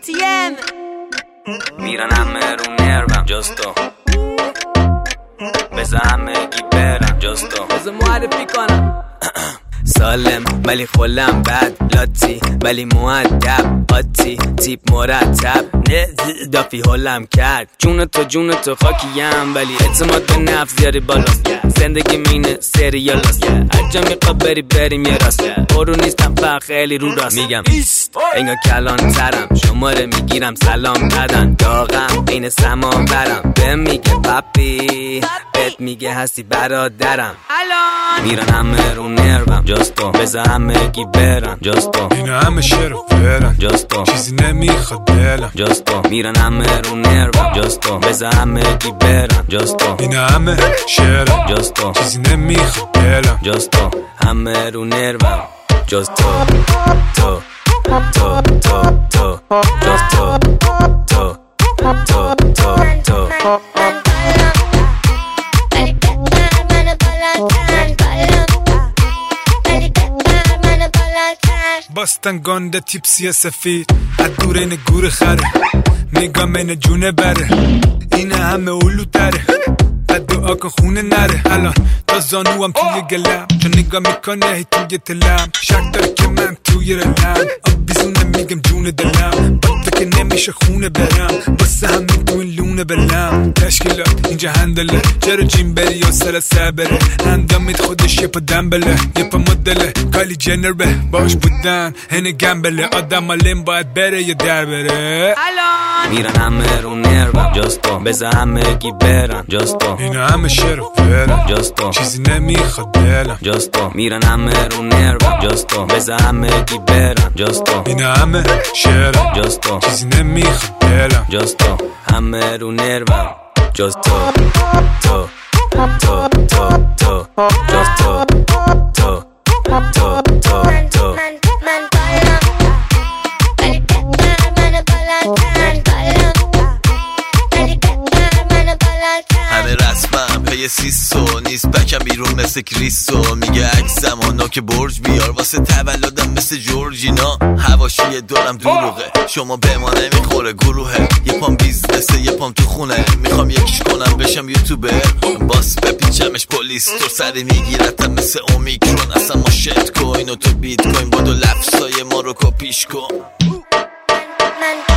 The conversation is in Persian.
ATM میرن همه رو نروم جستو بزا همه گی برم جستو بزا معرفی کنم سالم ولی خلم بد لاتی ولی مؤدب آتی تیپ مرتب نه دافی حلم کرد جون تو خاکیم ولی اعتماد به نفس زیاری بالاست زندگی مینه سریالاست عجا میخواب بریم یه راست برو نیستم فقط خیلی رو راست میگم انگار کلان ترم شماره میگیرم سلام بدن داغم این سمان برم به میگه پاپی بهت میگه هستی برادرم میرن همه رو نروم جستو بزا همه گی برن جستو اینا همه شروع برن جستو چیزی نمیخواد دلم جستو میرن همه رو نروم جستو بزا همه گی برن جستو اینا همه شروع جستو چیزی نمیخواد دلم جستو همه رو نروم جستو تو جستو تو باستن گانده تیپسی سفید از دور این گور خره نگام این جونه بره این همه اولو داره بعد دعا کن خونه نره الان تا زانوام توی گلم چون نگاه میکنه هی توی تلم شک داره که من توی رلم آب بیزونه میگم جون دلم با تو که نمیشه خونه برم واسه همین تو این لونه بلم تشکیلات اینجا هندله چرا جیم بری یا سر سبره اندامید خودش یه پا دنبله یه پا مدله کالی جنر به باش بودن هنه گمبله آدم علم باید بره یا در بره میرن همه رو نروم جستو بزا همه گی برن جستو اینا همه شروع برن جستو چیزی نمیخواد دلم جستو میرن همه رو نروم جستو بزا همه گی برن جستو اینا همه شروع جستو چیزی نمیخواد دلم جستو همه رو نروم جستو تو جستو تو همه رسمم پی سیسو نیست بکم بیرون مثل کریسو میگه عکسم آنا که برج بیار واسه تولدم مثل جورجینا حواشی دارم دروغه شما به ما نمیخوره گروهه یه پام بیزنسه یه پام تو خونه میخوام یکیش کنم بشم یوتیوبر باس بپیچمش پلیس تو سری میگیرتم مثل اومیکرون اصلا ما شت کوین و تو بیت کوین بادو لفظای ما رو کپیش کن